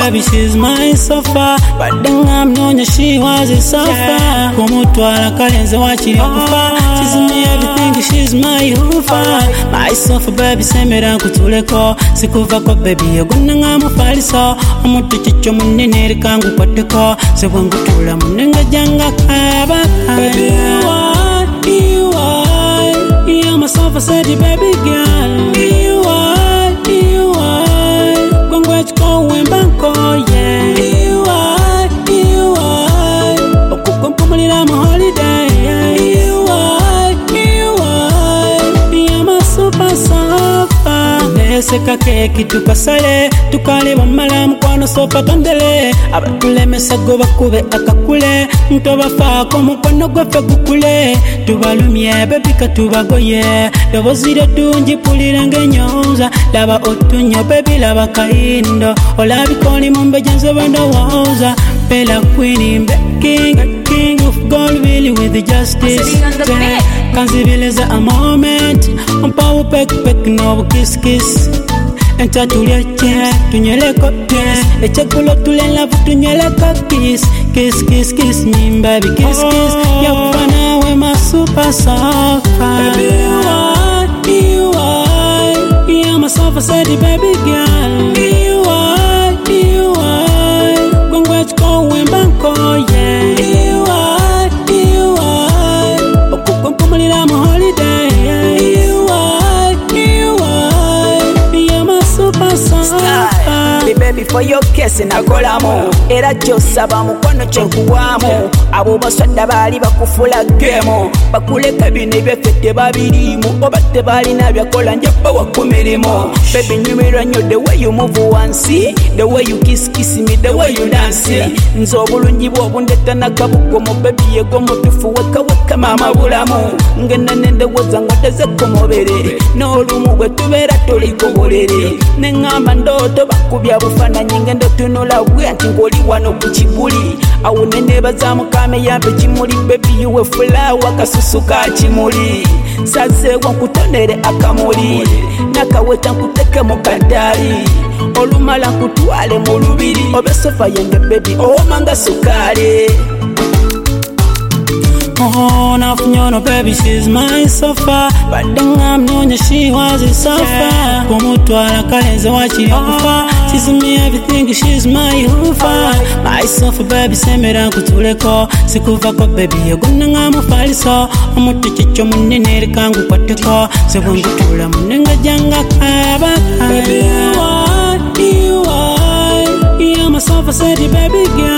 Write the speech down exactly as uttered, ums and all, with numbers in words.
baby, she's my sofa. But then I'm known she was a sofa. Kumutwala kalenze wachiri okufa. She's me everything, she's my hoofa. My sofa baby, semera nkutuleko. Sikuvako baby, yogunanga mufaliso. Omutu chicho munene rikangu kwateko. Sebwangutula munenga janga kaba. Baby, you are, you are. You're my sofa, said you baby girl. You are, you are. Gongwech ko wembanko, yeah. You are, you are. Okukumpumulira mu holiday, yeah. You are, you are. You're my super sofa. Neseka keki tukasale, tukale bamala mukwano sofa tondele. Abatulemesa go bakube akakule, ntobafaako mukwano gwefe gukule. Tubalumye baby katubagoye, dobozire tungi pulira ng'enyonza. Laba otunyo baby laba kayindo, olabika oli mu mbeja nze bwe ndowooza. Bella Queen mbe king, king of gold really with the justice. Kanzibiliza a moment, mpawu pek pek no kiss kiss. Enta tulyeche, tunyeleko kiss. Echekulo tulenlavu tunyeleko kiss. Kiss kiss kiss me baby kiss kiss. Yakufana we my super sofa. Baby you are, you are. You're my sofa said baby girl. You are, you are. Gongwech ko wembanko yeah. You are, you are. Okukumpumulira mu holiday yeah. You are, you are. You're my super sofa. Baby for your case nakolamu era kyosaba mukono kyenkuwamu abo baswadda baali bakufula gemo bakuleka bino ebyaffe babirimu oba tebalina byakola njaba wakumirimu. Baby nyumirwa nnyo the way you move once, the way you kiss kiss me, the way you dance. Nze obulungi bwo bundetta nakabugomo baby yego mutufu weka weka mama bulamu ngenda nendowooza ngodeze ku mubiri n'olumu bwe tubeera tuli ku buliri neŋŋamba ndooto bakubya bufaananyi ngendo tunula bwe nti ng'oli wano ku kiguli awo neneebaza mukame yampe kimuli baby yuwe fulawa kasusu ka kimuli sazeewo nkutonere akamuli nakaweta nkuteke mu kaddaali olumala nkutwale mu lubiri obe sofa yenge baby owomanga sukaali. Oh, nafunyono baby, she's my sofa. But then I'm known she was a sofa. Kumutwala kalenze wachiri okufa. She's me everything, she's my hoofa. My sofa baby, semera nkutuleko. Sikuvako baby, yogunanga mufaliso. Omutu chicho munene rikangu kwateko. Sebwangutula munenga janga kaba. Baby you are, you are. You're my sofa said baby girl.